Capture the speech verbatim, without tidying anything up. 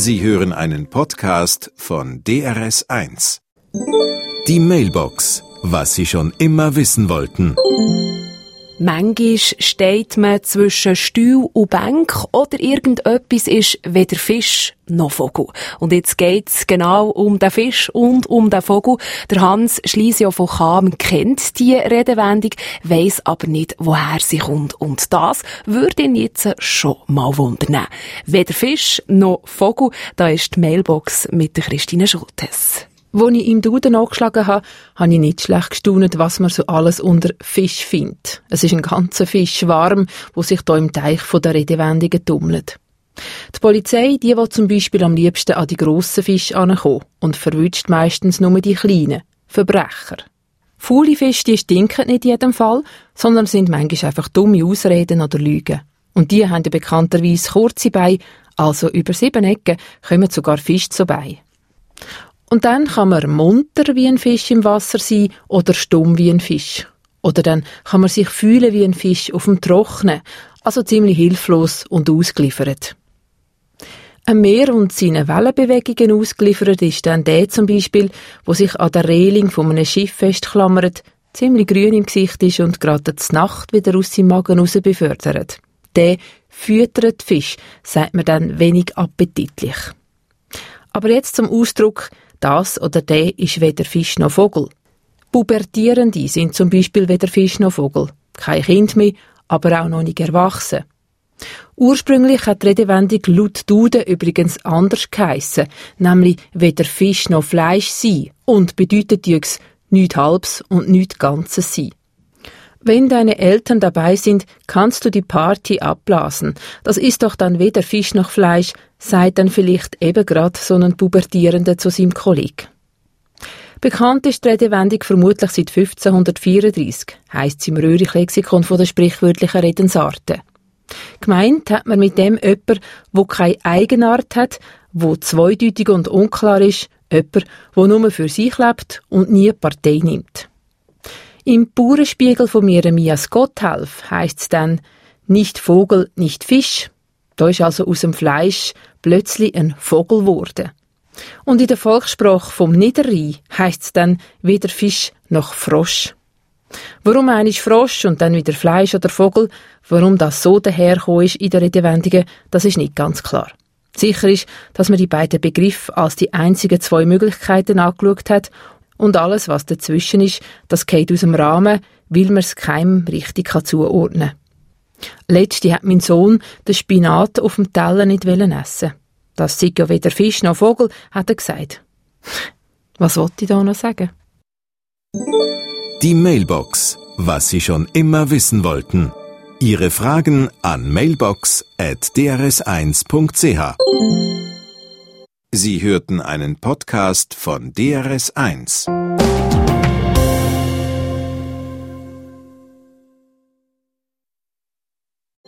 Sie hören einen Podcast von D R S eins. Die Mailbox, was Sie schon immer wissen wollten. Manchmal steht man zwischen Stuhl und Bank oder irgendetwas ist weder Fisch noch Vogel. Und jetzt geht's genau um den Fisch und um den Vogel. Der Hans Schliessio von Cham kennt die Redewendung, weiss aber nicht, woher sie kommt. Und das würde ihn jetzt schon mal wundern. Weder Fisch noch Vogel, da ist die Mailbox mit der Christine Schultes. Als ich im Duden angeschlagen habe, habe ich nicht schlecht gestaunt, was man so alles unter Fisch findet. Es ist ein ganzer Fischschwarm, der sich hier im Teich der Redewendungen tummelt. Die Polizei, die will zum Beispiel am liebsten an die grossen Fische herankommen und verwünscht meistens nur die kleinen, Verbrecher. Faule Fische, die stinken nicht in jedem Fall, sondern sind manchmal einfach dumme Ausreden oder Lügen. Und die haben ja bekannterweise kurze Beine, also über sieben Ecken kommen sogar Fische zu Beinen. Und dann kann man munter wie ein Fisch im Wasser sein oder stumm wie ein Fisch. Oder dann kann man sich fühlen wie ein Fisch auf dem Trocknen, also ziemlich hilflos und ausgeliefert. Ein Meer und seinen Wellenbewegungen ausgeliefert ist dann der zum Beispiel, wo sich an der Reling von einem Schiff festklammert, ziemlich grün im Gesicht ist und gerade zur Nacht wieder aus seinem Magen raus befördert. Der füttert Fisch, sagt man dann wenig appetitlich. Aber jetzt zum Ausdruck, das oder der ist weder Fisch noch Vogel. Pubertierende sind zum Beispiel weder Fisch noch Vogel. Kein Kind mehr, aber auch noch nicht erwachsen. Ursprünglich hat die Redewendung laut Duden übrigens anders geheissen, nämlich weder Fisch noch Fleisch sein und bedeutet jüks nichts Halbes und nichts Ganzes sein. Wenn deine Eltern dabei sind, kannst du die Party abblasen. Das ist doch dann weder Fisch noch Fleisch, sagt dann vielleicht eben gerade so ein Pubertierender zu seinem Kollegen. Bekannt ist die Redewendung vermutlich seit fünfzehnhundertvierunddreissig, heisst es im Röhrig-Lexikon von der sprichwörtlichen Redensarten. Gemeint hat man mit dem jemand, der keine Eigenart hat, wo zweideutig und unklar ist, jemand, der nur für sich lebt und nie Partei nimmt. Im Bauernspiegel von Jeremias Gotthelf heisst es dann, nicht Vogel, nicht Fisch. Da ist also aus dem Fleisch plötzlich ein Vogel geworden. Und in der Volkssprache vom Niederrhein heisst es dann weder Fisch noch Frosch. Warum einmal Frosch und dann wieder Fleisch oder Vogel, warum das so dahergekommen ist in den Redewendungen, das ist nicht ganz klar. Sicher ist, dass man die beiden Begriffe als die einzigen zwei Möglichkeiten angeschaut hat und alles, was dazwischen ist, das geht aus dem Rahmen, weil man es keinem richtig zuordnen kann. Letzte hat mein Sohn den Spinat auf dem Teller nicht essen. Das sei ja weder Fisch noch Vogel, hat er gesagt. Was wollte ich da noch sagen? Die Mailbox, was Sie schon immer wissen wollten. Ihre Fragen an mailbox at d r s eins punkt c h. Sie hörten einen Podcast von D R S eins.